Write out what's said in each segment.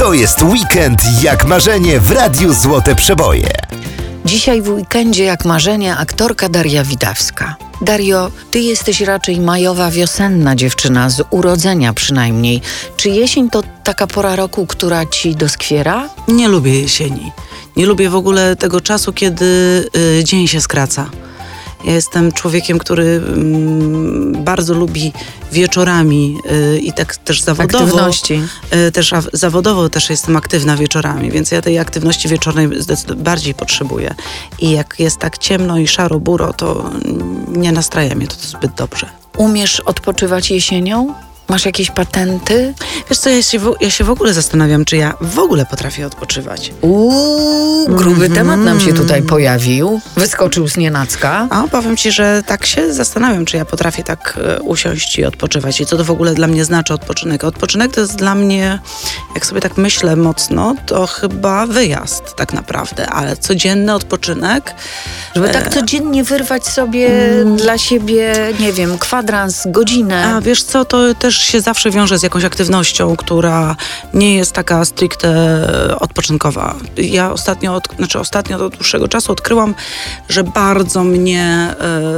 To jest weekend jak marzenie w Radiu Złote Przeboje. Dzisiaj w weekendzie jak marzenie aktorka Daria Widawska. Dario, ty jesteś raczej majowa, wiosenna dziewczyna, z urodzenia przynajmniej. Czy jesień to taka pora roku, która ci doskwiera? Nie lubię jesieni. Nie lubię w ogóle tego czasu, kiedy dzień się skraca. Ja jestem człowiekiem, który bardzo lubi wieczorami i tak też zawodowo. Aktywności. Zawodowo też jestem aktywna wieczorami, więc ja tej aktywności wieczornej zdecydowanie bardziej potrzebuję. I jak jest tak ciemno i szaro-buro, to nie nastraja mnie to zbyt dobrze. Umiesz odpoczywać jesienią? Masz jakieś patenty? Wiesz co, ja się w ogóle zastanawiam, czy ja w ogóle potrafię odpoczywać. Gruby temat nam się tutaj pojawił. Wyskoczył z nienacka. A powiem ci, że tak się zastanawiam, czy ja potrafię tak usiąść i odpoczywać. I co to w ogóle dla mnie znaczy odpoczynek? Odpoczynek to jest dla mnie, jak sobie tak myślę mocno, to chyba wyjazd tak naprawdę. Ale codzienny odpoczynek. Żeby tak codziennie wyrwać sobie dla siebie, nie wiem, kwadrans, godzinę. A wiesz co, to też się zawsze wiąże z jakąś aktywnością, która nie jest taka stricte odpoczynkowa. Ja ostatnio od dłuższego czasu odkryłam, że bardzo mnie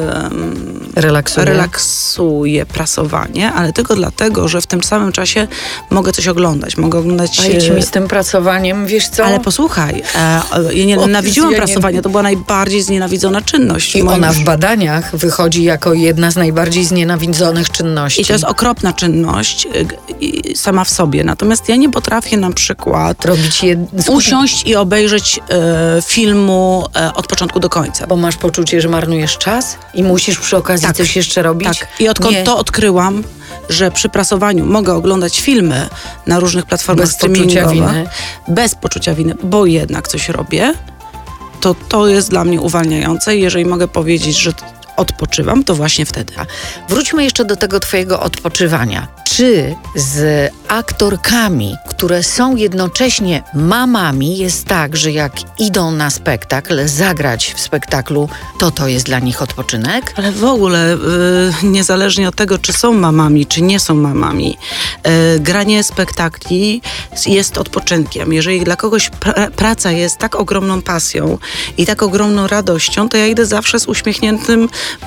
relaksuje prasowanie, ale tylko dlatego, że w tym samym czasie mogę coś oglądać. Mogę oglądać... A idź mi z tym prasowaniem, wiesz co? Ale posłuchaj, ja nienawidziłam prasowania, to była najbardziej znienawidzona czynność. I ona w badaniach wychodzi jako jedna z najbardziej znienawidzonych czynności. I to jest okropna czynność sama w sobie. Natomiast ja nie potrafię na przykład usiąść i obejrzeć filmu od początku do końca. Bo masz poczucie, że marnujesz czas i musisz przy okazji coś jeszcze robić? Tak. I odkąd to odkryłam, że przy prasowaniu mogę oglądać filmy na różnych platformach streamingowych bez poczucia winy, bo jednak coś robię, to jest dla mnie uwalniające. Jeżeli mogę powiedzieć, że odpoczywam, to właśnie wtedy. Wróćmy jeszcze do tego twojego odpoczywania. Czy z aktorkami, które są jednocześnie mamami, jest tak, że jak idą na spektakl, zagrać w spektaklu, to jest dla nich odpoczynek? Ale w ogóle, niezależnie od tego, czy są mamami, czy nie są mamami, granie spektakli jest odpoczynkiem. Jeżeli dla kogoś praca jest tak ogromną pasją i tak ogromną radością, to ja idę zawsze z uśmiechniętym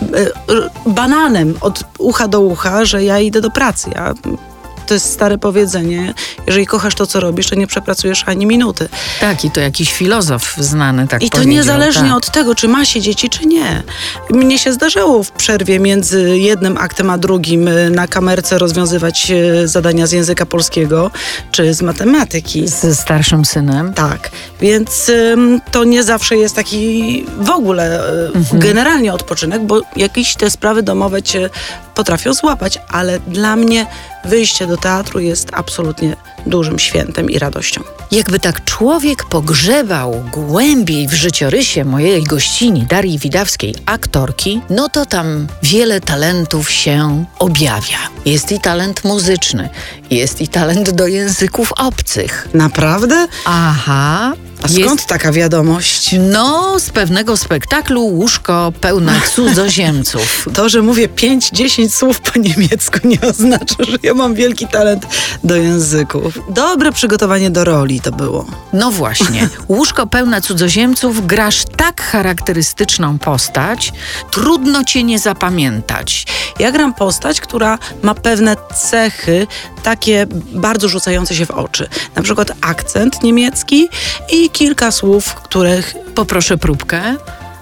bananem od ucha do ucha, że ja idę do pracy. To jest stare powiedzenie, jeżeli kochasz to, co robisz, to nie przepracujesz ani minuty. Tak, i to jakiś filozof znany tak I to powiedział, niezależnie od tego, czy ma się dzieci, czy nie. Mnie się zdarzało w przerwie między jednym aktem a drugim na kamerce rozwiązywać zadania z języka polskiego, czy z matematyki. Ze starszym synem? Tak, więc to nie zawsze jest taki w ogóle generalnie odpoczynek, bo jakieś te sprawy domowe cię potrafią złapać, ale dla mnie wyjście do teatru jest absolutnie dużym świętem i radością. Jakby tak człowiek pogrzebał głębiej w życiorysie mojej gościni Darii Widawskiej, aktorki, no to tam wiele talentów się objawia. Jest i talent muzyczny, jest i talent do języków obcych. Naprawdę? Aha. A skąd taka wiadomość? No, z pewnego spektaklu Łóżko pełne cudzoziemców. To, że mówię 5-10 słów po niemiecku, nie oznacza, że ja mam wielki talent do języków. Dobre przygotowanie do roli to było. No właśnie. Łóżko pełne cudzoziemców, grasz tak charakterystyczną postać, trudno cię nie zapamiętać. Ja gram postać, która ma pewne cechy takie bardzo rzucające się w oczy. Na przykład akcent niemiecki i kilka słów, których... Poproszę próbkę.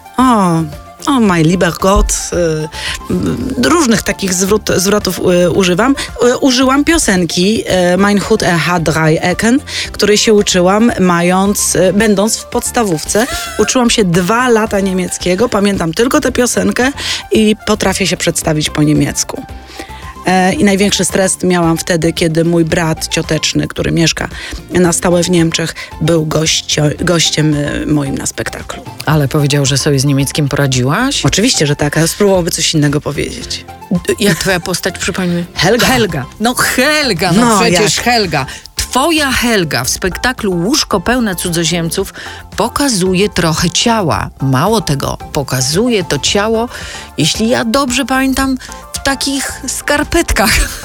O, my lieber Gott. Różnych takich zwrotów używam. Użyłam piosenki Mein Hut hat drei Ecken, której się uczyłam będąc w podstawówce. Uczyłam się 2 lata niemieckiego. Pamiętam tylko tę piosenkę i potrafię się przedstawić po niemiecku. I największy stres miałam wtedy, kiedy mój brat cioteczny, który mieszka na stałe w Niemczech, był gościem moim na spektaklu. Ale powiedział, że sobie z niemieckim poradziłaś? Oczywiście, że tak, ale spróbowałby coś innego powiedzieć. Jak twoja postać, przypomnij? Helga. No Helga, przecież jak? Helga. Twoja Helga w spektaklu Łóżko pełne cudzoziemców pokazuje trochę ciała. Mało tego, pokazuje to ciało, jeśli ja dobrze pamiętam, w takich skarpetkach.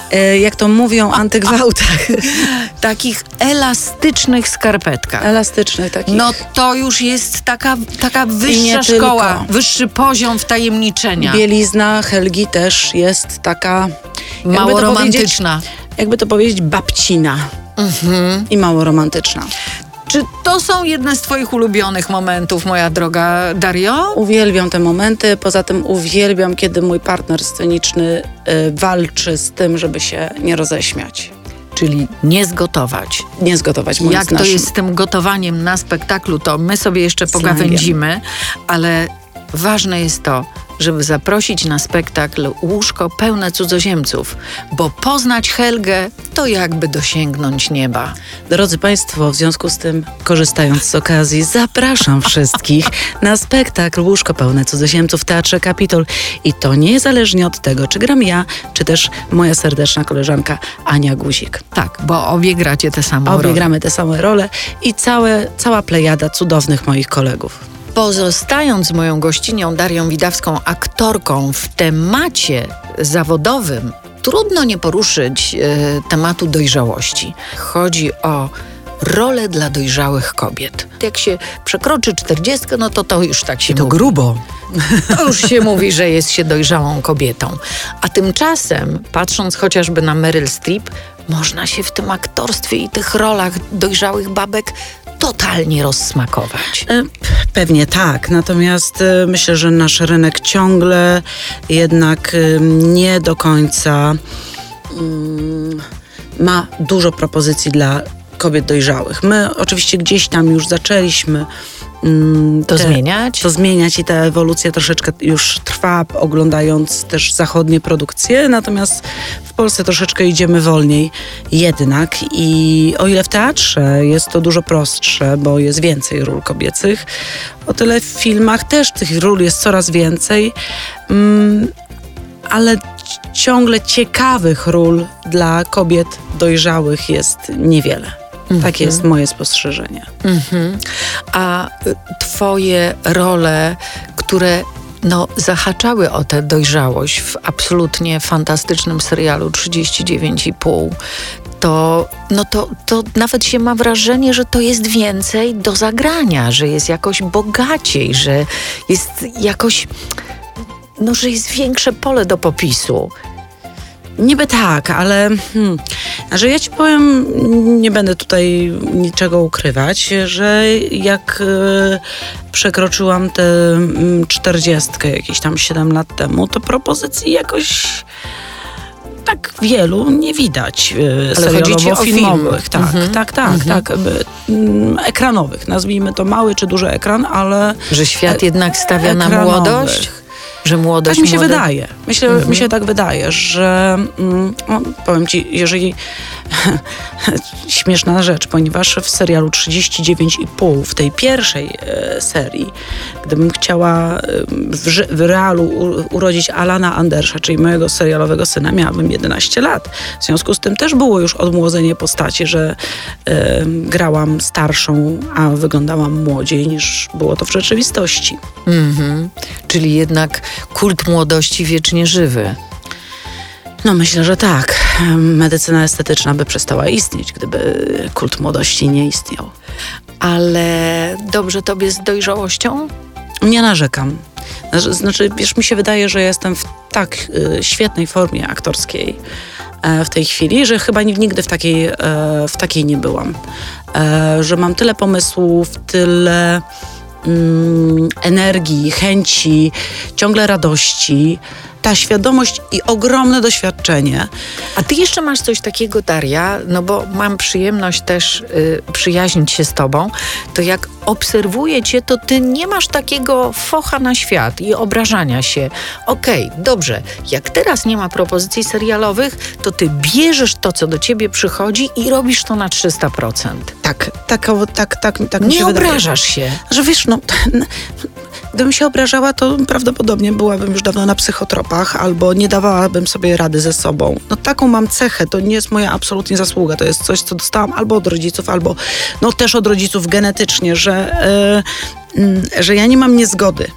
jak to mówią, antygwałtach. Takich elastycznych skarpetkach. Elastycznych takich. No to już jest taka I wyższa nie szkoła, tylko. wyższy poziom wtajemniczenia. Bielizna Helgi też jest taka Mało romantyczna. Jakby to powiedzieć, babcina. I mało romantyczna. Czy to są jedne z twoich ulubionych momentów, moja droga Dario? Uwielbiam te momenty, poza tym uwielbiam, kiedy mój partner sceniczny walczy z tym, żeby się nie roześmiać. Czyli nie zgotować. Nie zgotować moim Jak to naszym. jest z tym gotowaniem na spektaklu, to my sobie jeszcze Slangiem. pogawędzimy, ale ważne jest to, żeby zaprosić na spektakl łóżko pełne cudzoziemców, bo poznać Helgę to jakby dosięgnąć nieba. Drodzy Państwo, w związku z tym, korzystając z okazji, zapraszam wszystkich na spektakl Łóżko pełne cudzoziemców w Teatrze Kapitol. I to niezależnie od tego, czy gram ja, czy też moja serdeczna koleżanka Ania Guzik. Tak, bo obie gracie te same Obie role. gramy te same role i cała plejada cudownych moich kolegów. Pozostając moją gościnią Darią Widawską, aktorką w temacie zawodowym, trudno nie poruszyć tematu dojrzałości. Chodzi o rolę dla dojrzałych kobiet. Jak się przekroczy 40, no to już tak się mówi. grubo. To już się mówi, że jest się dojrzałą kobietą. A tymczasem, patrząc chociażby na Meryl Streep, można się w tym aktorstwie i tych rolach dojrzałych babek totalnie rozsmakować. Pewnie tak, natomiast myślę, że nasz rynek ciągle jednak nie do końca ma dużo propozycji dla kobiet dojrzałych. My oczywiście gdzieś tam już zaczęliśmy To zmieniać? To zmieniać i ta ewolucja troszeczkę już trwa, oglądając też zachodnie produkcje, natomiast w Polsce troszeczkę idziemy wolniej jednak i o ile w teatrze jest to dużo prostsze, bo jest więcej ról kobiecych, o tyle w filmach też tych ról jest coraz więcej, ale ciągle ciekawych ról dla kobiet dojrzałych jest niewiele. Takie jest moje spostrzeżenie. A twoje role, które zahaczały o tę dojrzałość w absolutnie fantastycznym serialu 39,5, to nawet się ma wrażenie, że to jest więcej do zagrania, że jest jakoś bogaciej, że jest jakoś, że jest większe pole do popisu. Niby tak, ale że ja ci powiem, nie będę tutaj niczego ukrywać, że jak przekroczyłam tę 40 jakieś tam 7 lat temu, to propozycji jakoś tak wielu nie widać serialowo-filmowych. Tak. Ekranowych. Nazwijmy to mały czy duży ekran, ale... Że świat jednak stawia na młodość? Że młodość... Tak mi się wydaje. Mi się tak wydaje, że powiem ci, jeżeli śmieszna rzecz, ponieważ w serialu 39,5 w tej pierwszej serii, gdybym chciała w realu urodzić Alana Andersa, czyli mojego serialowego syna, miałabym 11 lat. W związku z tym też było już odmłodzenie postaci, że grałam starszą, a wyglądałam młodziej niż było to w rzeczywistości. Czyli jednak kult młodości wiecznie żywy. No myślę, że tak. Medycyna estetyczna by przestała istnieć, gdyby kult młodości nie istniał. Ale dobrze tobie z dojrzałością? Nie narzekam. Znaczy, wiesz, mi się wydaje, że jestem w tak świetnej formie aktorskiej w tej chwili, że chyba nigdy w takiej nie byłam. Że mam tyle pomysłów, tyle energii, chęci, ciągle radości, ta świadomość i ogromne doświadczenie. A ty jeszcze masz coś takiego, Daria, bo mam przyjemność też przyjaźnić się z tobą, to jak obserwuję cię, to ty nie masz takiego focha na świat i obrażania się. Okej, dobrze, jak teraz nie ma propozycji serialowych, to ty bierzesz to, co do ciebie przychodzi i robisz to na 300%. Tak mi się Nie wydaje. obrażasz się. Że wiesz, gdybym się obrażała, to prawdopodobnie byłabym już dawno na psychotropach albo nie dawałabym sobie rady ze sobą. Taką mam cechę, to nie jest moja absolutnie zasługa, to jest coś, co dostałam albo od rodziców, albo też od rodziców genetycznie, że ja nie mam niezgody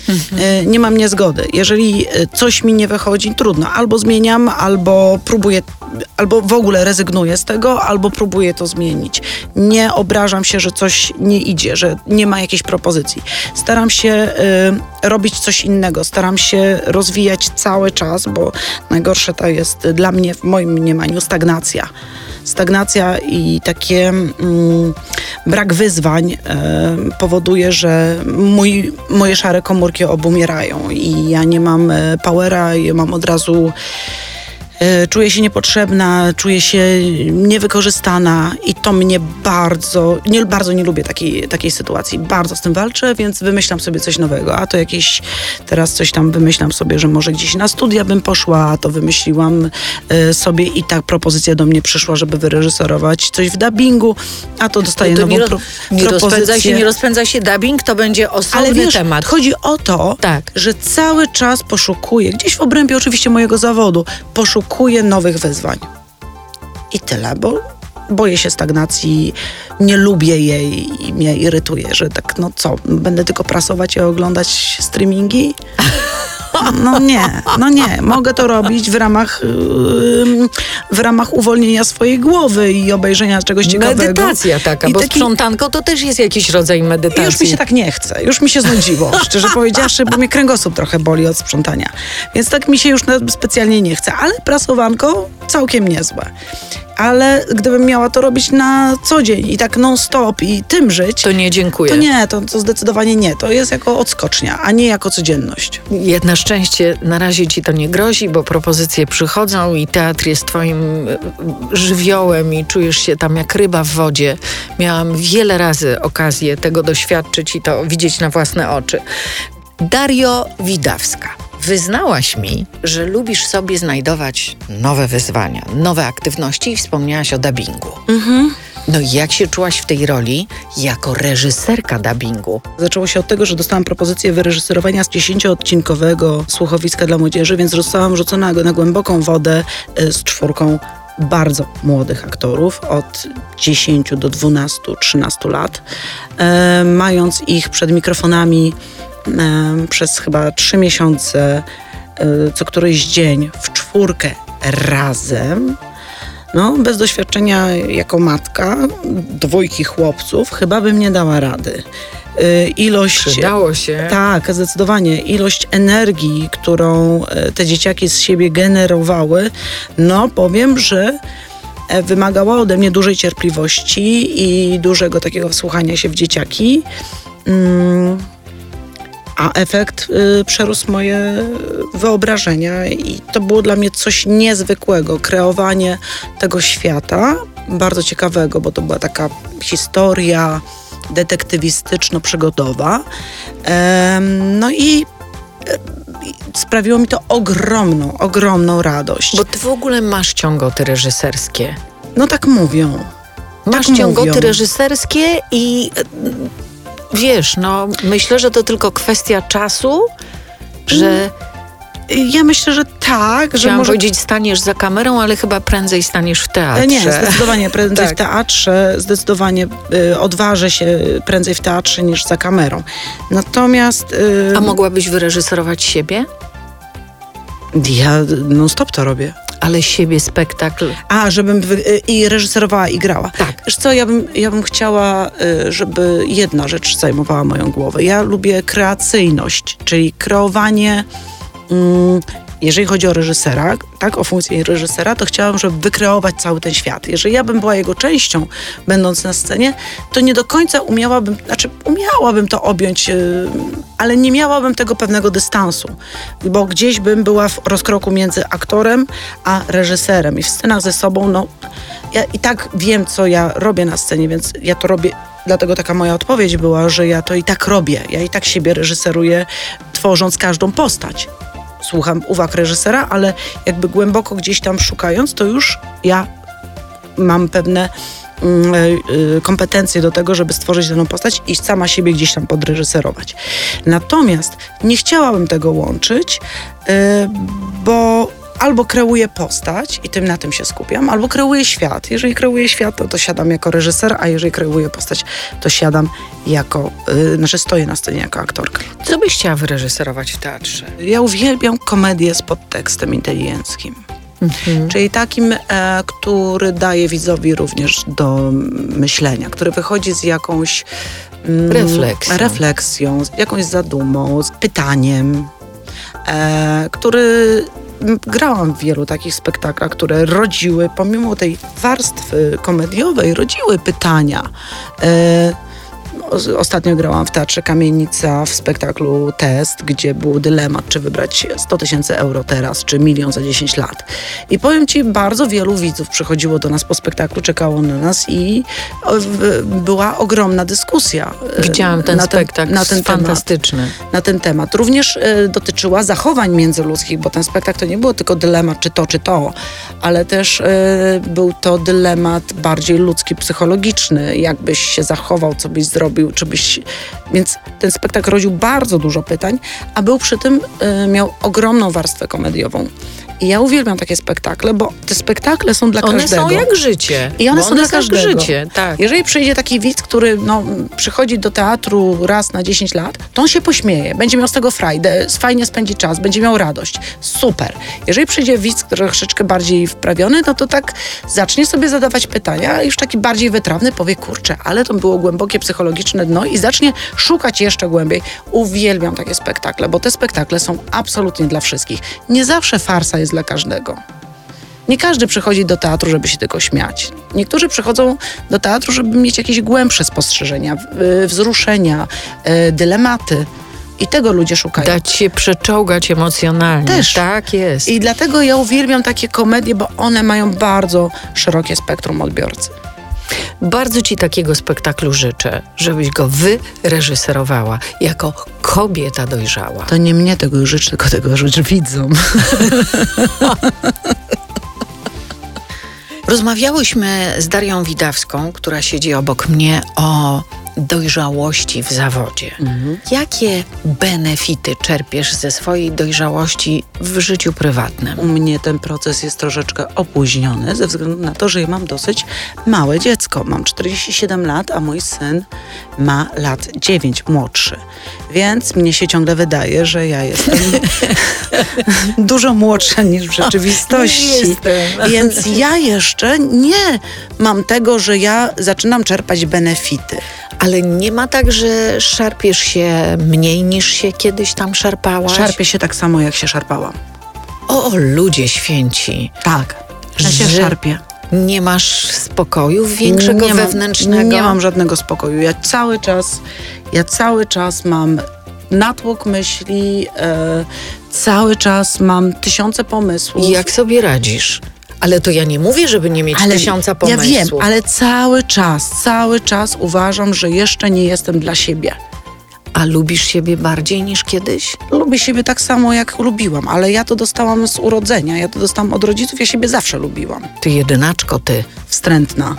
Nie mam niezgody. Jeżeli coś mi nie wychodzi, trudno. Albo zmieniam, albo próbuję, albo w ogóle rezygnuję z tego, albo próbuję to zmienić. Nie obrażam się, że coś nie idzie, że nie ma jakiejś propozycji. Staram się robić coś innego. Staram się rozwijać cały czas, bo najgorsze to jest dla mnie, w moim mniemaniu, stagnacja. Stagnacja i takie brak wyzwań powoduje, że moje szare komórki obumierają i ja nie mam powera, ja mam od razu czuję się niepotrzebna, czuję się niewykorzystana i to mnie bardzo nie lubię takiej sytuacji. Bardzo z tym walczę, więc wymyślam sobie coś nowego. A to teraz coś tam wymyślam sobie, że może gdzieś na studia bym poszła, a to wymyśliłam sobie i tak propozycja do mnie przyszła, żeby wyreżyserować coś w dubbingu, a to dostaję nową propozycję. Nie rozpędza się dubbing, to będzie osobny temat. Chodzi o to, że cały czas poszukuję, gdzieś w obrębie oczywiście mojego zawodu, poszukuję nowych wyzwań. I tyle, bo boję się stagnacji, nie lubię jej i mnie irytuje, że tak, no co, będę tylko prasować i oglądać streamingi? No nie. Mogę to robić w ramach uwolnienia swojej głowy i obejrzenia czegoś ciekawego. Medytacja taka, bo sprzątanko to też jest jakiś rodzaj medytacji. Już mi się tak nie chce, już mi się znudziło, szczerze powiedziawszy, bo mnie kręgosłup trochę boli od sprzątania. Więc tak mi się już specjalnie nie chce, ale prasowanko całkiem niezłe. Ale gdybym miała to robić na co dzień i tak non-stop i tym żyć... To nie, dziękuję. To nie, to zdecydowanie nie. To jest jako odskocznia, a nie jako codzienność. Na szczęście na razie ci to nie grozi, bo propozycje przychodzą i teatr jest twoim żywiołem i czujesz się tam jak ryba w wodzie. Miałam wiele razy okazję tego doświadczyć i to widzieć na własne oczy. Dario Widawska. Wyznałaś mi, że lubisz sobie znajdować nowe wyzwania, nowe aktywności i wspomniałaś o dubbingu. No i jak się czułaś w tej roli jako reżyserka dubbingu? Zaczęło się od tego, że dostałam propozycję wyreżyserowania 10-odcinkowego słuchowiska dla młodzieży, więc zostałam rzucona na głęboką wodę z 4 bardzo młodych aktorów od 10 do 12, 13 lat, mając ich przed mikrofonami przez chyba 3 miesiące, co któryś dzień w 4 razem. No, bez doświadczenia jako matka 2 chłopców chyba bym nie dała rady. Przydało się. Tak, zdecydowanie. Ilość energii, którą te dzieciaki z siebie generowały, no powiem, że wymagała ode mnie dużej cierpliwości i dużego takiego wsłuchania się w dzieciaki. A efekt przerósł moje wyobrażenia i to było dla mnie coś niezwykłego. Kreowanie tego świata, bardzo ciekawego, bo to była taka historia detektywistyczno-przygodowa. No i sprawiło mi to ogromną radość. Bo ty w ogóle masz ciągoty reżyserskie. No tak mówią. Masz ciągoty reżyserskie i... Wiesz, no myślę, że to tylko kwestia czasu, że... Ja myślę, że tak. Chciałam powiedzieć, staniesz za kamerą, ale chyba prędzej staniesz w teatrze. Nie, zdecydowanie prędzej w teatrze. Zdecydowanie odważę się prędzej w teatrze niż za kamerą. Natomiast... A mogłabyś wyreżyserować siebie? Ja non-stop to robię. Ale siebie, spektakl. A, żebym i reżyserowała, i grała. Tak. Wiesz co, ja bym chciała, żeby jedna rzecz zajmowała moją głowę. Ja lubię kreacyjność, czyli kreowanie... Jeżeli chodzi o reżysera, tak, o funkcję reżysera, to chciałam, żeby wykreować cały ten świat. Jeżeli ja bym była jego częścią, będąc na scenie, to nie do końca umiałabym to objąć, ale nie miałabym tego pewnego dystansu, bo gdzieś bym była w rozkroku między aktorem a reżyserem i w scenach ze sobą, no, ja i tak wiem, co ja robię na scenie, więc ja to robię. Dlatego taka moja odpowiedź była, że ja to i tak robię. Ja i tak siebie reżyseruję, tworząc każdą postać. Słucham uwag reżysera, ale jakby głęboko gdzieś tam szukając, to już ja mam pewne kompetencje do tego, żeby stworzyć daną postać i sama siebie gdzieś tam podreżyserować. Natomiast nie chciałabym tego łączyć, bo albo kreuję postać i na tym się skupiam, albo kreuję świat. Jeżeli kreuję świat, to siadam jako reżyser, a jeżeli kreuję postać, to siadam stoję na scenie jako aktorka. Co byś chciała wyreżyserować w teatrze? Ja uwielbiam komedię z podtekstem inteligenckim. Czyli takim, który daje widzowi również do myślenia, który wychodzi z jakąś refleksją, z jakąś zadumą, z pytaniem, który grałam w wielu takich spektaklach, które rodziły, pomimo tej warstwy komediowej, rodziły pytania. Ostatnio grałam w Teatrze Kamienica w spektaklu Test, gdzie był dylemat, czy wybrać 100 000 euro teraz, czy 1 000 000 za 10 lat. I powiem ci, bardzo wielu widzów przychodziło do nas po spektaklu, czekało na nas i była ogromna dyskusja. Widziałam ten spektakl, fantastyczny. Na ten temat. Również dotyczyła zachowań międzyludzkich, bo ten spektakl to nie było tylko dylemat, czy to, ale też był to dylemat bardziej ludzki, psychologiczny. Jakbyś się zachował, co byś zrobił, Więc ten spektakl rodził bardzo dużo pytań, a był przy tym, miał ogromną warstwę komediową. I ja uwielbiam takie spektakle, bo te spektakle są dla każdego. One są jak życie. I one są dla każdego. Życie, tak. Jeżeli przyjdzie taki widz, który przychodzi do teatru raz na 10 lat, to on się pośmieje, będzie miał z tego frajdę, fajnie spędzi czas, będzie miał radość. Super. Jeżeli przyjdzie widz, który troszeczkę bardziej wprawiony, no to tak zacznie sobie zadawać pytania, a już taki bardziej wytrawny powie, kurczę, ale to było głębokie psychologiczne dno i zacznie szukać jeszcze głębiej. Uwielbiam takie spektakle, bo te spektakle są absolutnie dla wszystkich. Nie zawsze farsa jest dla każdego. Nie każdy przychodzi do teatru, żeby się tylko śmiać. Niektórzy przychodzą do teatru, żeby mieć jakieś głębsze spostrzeżenia, wzruszenia, dylematy. I tego ludzie szukają. Dać się przeczołgać emocjonalnie. Też. Tak jest. I dlatego ja uwielbiam takie komedie, bo one mają bardzo szerokie spektrum odbiorcy. Bardzo ci takiego spektaklu życzę, żebyś go wyreżyserowała jako kobieta dojrzała. To nie mnie tego życzę, tylko tego życzę widzom. Rozmawiałyśmy z Darią Widawską, która siedzi obok mnie, o dojrzałości w zawodzie. Jakie benefity czerpiesz ze swojej dojrzałości w życiu prywatnym? U mnie ten proces jest troszeczkę opóźniony ze względu na to, że ja mam dosyć małe dziecko. Mam 47 lat, a mój syn ma lat 9, młodszy. Więc mnie się ciągle wydaje, że ja jestem dużo młodsza niż w rzeczywistości. Nie jestem. Więc ja jeszcze nie mam tego, że ja zaczynam czerpać benefity. Ale nie ma tak, że szarpiesz się mniej niż się kiedyś tam szarpałaś? Szarpię się tak samo, jak się szarpałam. O, ludzie święci. Tak, ja się Że szarpię. Nie masz spokoju większego, wewnętrznego? Nie mam żadnego spokoju. Ja cały czas mam natłok myśli, cały czas mam tysiące pomysłów. I jak sobie radzisz? Ale to ja nie mówię, żeby nie mieć 1000 pomysłów. Ja wiem, ale cały czas uważam, że jeszcze nie jestem dla siebie. A lubisz siebie bardziej niż kiedyś? Lubię siebie tak samo, jak lubiłam, ale ja to dostałam z urodzenia, ja to dostałam od rodziców, ja siebie zawsze lubiłam. Ty jedynaczko, ty. Wstrętna.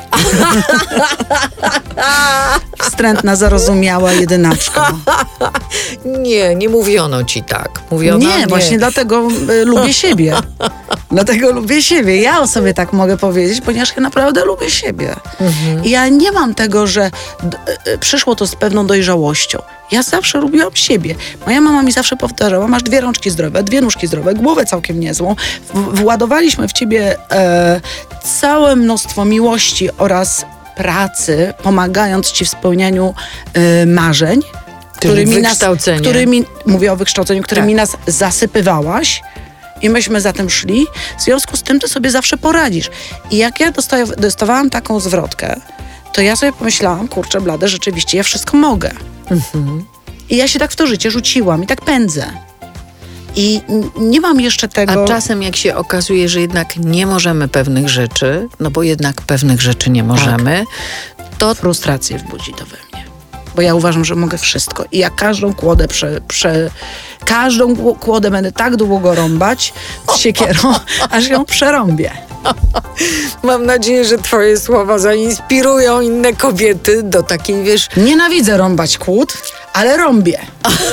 Wstrętna, zarozumiała jedynaczka. Nie mówiono ci tak. Mówiono, nie, właśnie dlatego lubię siebie. Dlatego lubię siebie. Ja o sobie tak mogę powiedzieć, ponieważ ja naprawdę lubię siebie. I ja nie mam tego, że przyszło to z pewną dojrzałością. Ja zawsze lubiłam siebie. Moja mama mi zawsze powtarzała, masz 2 rączki zdrowe, 2 nóżki zdrowe, głowę całkiem niezłą. Władowaliśmy w ciebie całe mnóstwo miłości oraz pracy, pomagając ci w spełnianiu marzeń. Mówię o wykształceniu, którymi nas zasypywałaś. I myśmy za tym szli. W związku z tym ty sobie zawsze poradzisz. I jak ja dostawałam taką zwrotkę, to ja sobie pomyślałam, kurczę blade, rzeczywiście ja wszystko mogę. I ja się tak w to życie rzuciłam i tak pędzę. I nie mam jeszcze tego... A czasem jak się okazuje, że jednak nie możemy pewnych rzeczy, no bo jednak pewnych rzeczy nie możemy, to frustrację wbudzi to we mnie. Bo ja uważam, że mogę wszystko. I ja każdą kłodę każdą kłodę będę tak długo rąbać z siekierą, aż ją przerąbię. Mam nadzieję, że twoje słowa zainspirują inne kobiety do takiej, wiesz... Nienawidzę rąbać kłód, ale rąbię.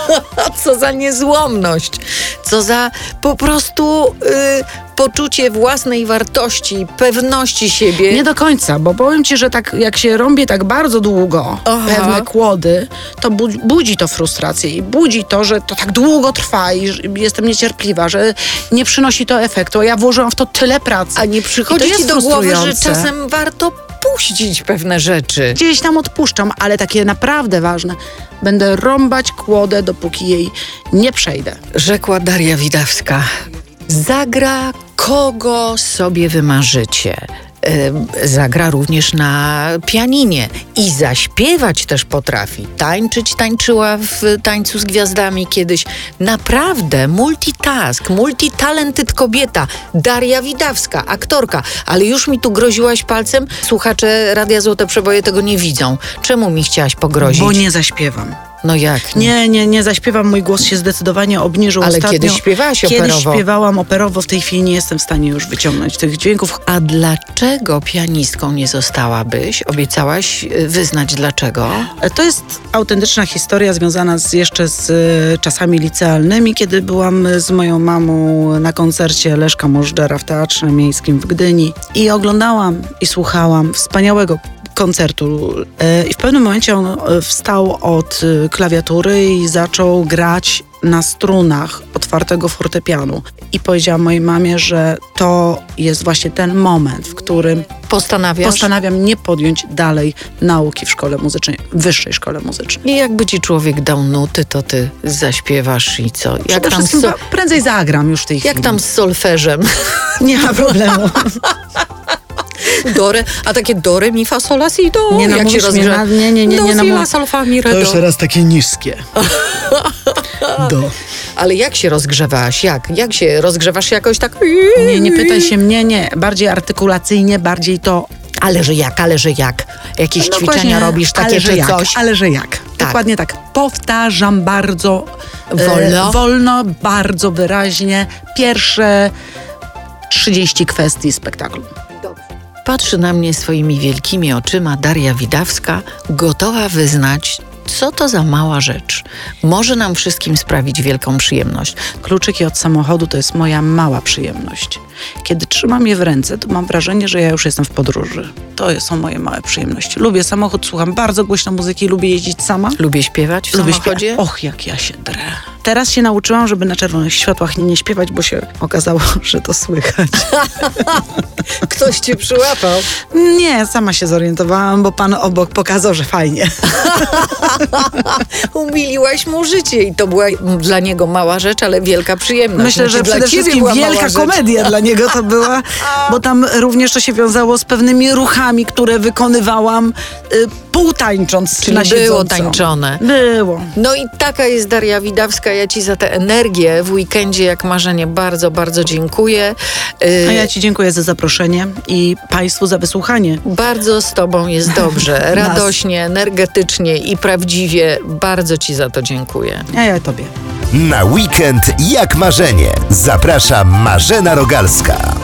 Co za niezłomność, co za po prostu poczucie własnej wartości, pewności siebie. Nie do końca, bo powiem ci, że tak jak się rąbie tak bardzo długo pewne kłody, to budzi to frustrację i budzi to, że to tak długo trwa i że jestem niecierpliwa, że nie przynosi to efektu. Ja włożyłam w to tyle pracy. A nie przychodzi ci do głowy, że czasem warto puścić pewne rzeczy. Gdzieś tam odpuszczam, ale takie naprawdę ważne. Będę rąbać kłodę, dopóki jej nie przejdę. Rzekła Daria Widawska. Zagra kogo sobie wymarzycie. Zagra również na pianinie i zaśpiewać też potrafi. Tańczyła w Tańcu z Gwiazdami kiedyś. Naprawdę multitask, multitalented kobieta. Daria Widawska, aktorka. Ale już mi tu groziłaś palcem. Słuchacze Radia Złote Przeboje tego nie widzą. Czemu mi chciałaś pogrozić? Bo nie zaśpiewam. No jak? Nie zaśpiewam. Mój głos się zdecydowanie obniżył Ale ostatnio. kiedyś śpiewałaś operowo. Kiedyś śpiewałam operowo. W tej chwili nie jestem w stanie już wyciągnąć tych dźwięków. A dlaczego pianistką nie zostałabyś? Obiecałaś wyznać dlaczego? To jest autentyczna historia związana jeszcze z czasami licealnymi, kiedy byłam z moją mamą na koncercie Leszka Możdżera w Teatrze Miejskim w Gdyni i oglądałam i słuchałam wspaniałego koncertu. I w pewnym momencie on wstał od klawiatury i zaczął grać na strunach otwartego fortepianu. I powiedziałam mojej mamie, że to jest właśnie ten moment, w którym postanawiam nie podjąć dalej nauki w szkole muzycznej, wyższej szkole muzycznej. I jakby ci człowiek dał nuty, to ty zaśpiewasz i co? Przede wszystkim prędzej zagram już w tej chwili. Jak tam z solfeżem? Nie ma problemu. Dore, a takie do, re, mi, fa, sol, la, si, do. Nie jak się rozgrzewa? Nie Do, si, la, namówisz. sol, fa, mi, re, To już do. teraz takie niskie. Do. Ale jak się rozgrzewałaś? Jak się rozgrzewasz jakoś tak? Nie pytaj się mnie, nie. Bardziej artykulacyjnie, bardziej to... Ale że jak? Jakieś No ćwiczenia właśnie, robisz takie ale że czy jak, coś? Ale że jak. Tak. Dokładnie tak. Powtarzam bardzo Wolno? bardzo wyraźnie pierwsze 30 kwestii spektaklu. Patrzy na mnie swoimi wielkimi oczyma Daria Widawska, gotowa wyznać, co to za mała rzecz. Może nam wszystkim sprawić wielką przyjemność. Kluczyki od samochodu to jest moja mała przyjemność. Kiedy trzymam je w ręce, to mam wrażenie, że ja już jestem w podróży. To są moje małe przyjemności. Lubię samochód, słucham bardzo głośno muzyki, lubię jeździć sama. Lubię śpiewać w samochodzie. Och, jak ja się drę. Teraz się nauczyłam, żeby na czerwonych światłach nie śpiewać, bo się okazało, że to słychać. Ktoś cię przyłapał. Nie, sama się zorientowałam, bo pan obok pokazał, że fajnie. Umiliłaś mu życie i to była dla niego mała rzecz, ale wielka przyjemność. Myślę, że dla przede ciebie wszystkim była mała wielka rzecz. komedia dla niego to była, bo tam również to się wiązało z pewnymi ruchami, które wykonywałam półtańcząc Czyli na było siedząco. tańczone. Było. No i taka jest Daria Widawska. Ja ci za tę energię w weekendzie jak marzenie bardzo, bardzo dziękuję. A ja ci dziękuję za zaproszenie i państwu za wysłuchanie. Bardzo z tobą jest dobrze. Radośnie, energetycznie i prawdziwie. Bardzo ci za to dziękuję. A ja tobie. Na weekend jak marzenie. Zaprasza Marzena Rogalska.